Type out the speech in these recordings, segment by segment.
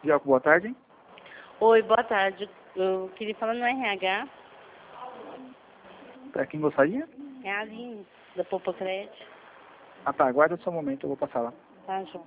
Diogo, boa tarde. Oi, boa tarde. Eu queria falar no RH. Para quem gostaria? É a Aline, da Popocred. Ah tá, aguarda só um momento, eu vou passar lá. Tá, João.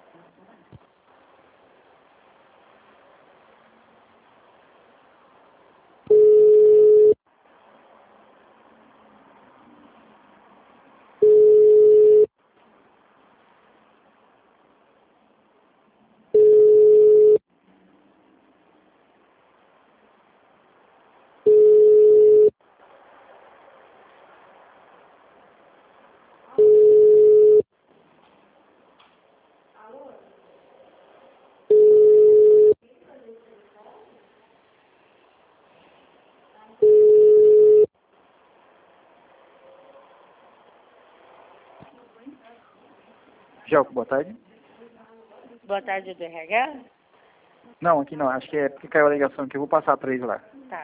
Diogo, boa tarde. Boa tarde, do RH? Não, aqui não, acho que é porque caiu a ligação aqui, eu vou passar para eles lá. Tá.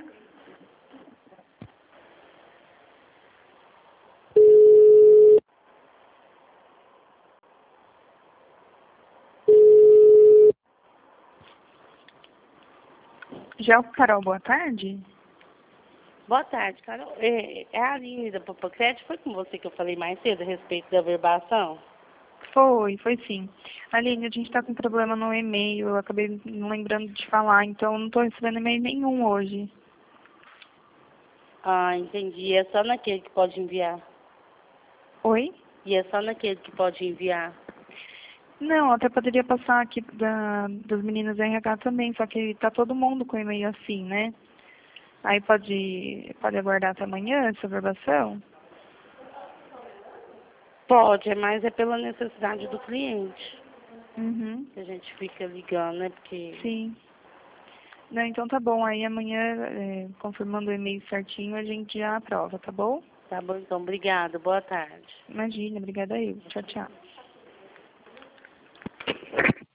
Carol, boa tarde. Boa tarde, Carol. É a Aline, da Popocred. Foi com você que eu falei mais cedo a respeito da verbação? Foi sim. Aline, a gente está com problema no e-mail, eu acabei não lembrando de falar, então eu não estou recebendo e-mail nenhum hoje. Ah, entendi. É só naquele que pode enviar. Oi? E é só naquele que pode enviar. Não, até poderia passar aqui das meninas da RH também, só que tá todo mundo com e-mail assim, né? Aí pode aguardar até amanhã essa verbação? Pode, mas é pela necessidade do cliente Uhum, que a gente fica ligando, né? Porque... sim. Não, então tá bom, aí amanhã, confirmando o e-mail certinho, a gente já aprova, tá bom? Tá bom, então. Obrigada. Boa tarde. Imagina, obrigada eu. Tchau, tchau.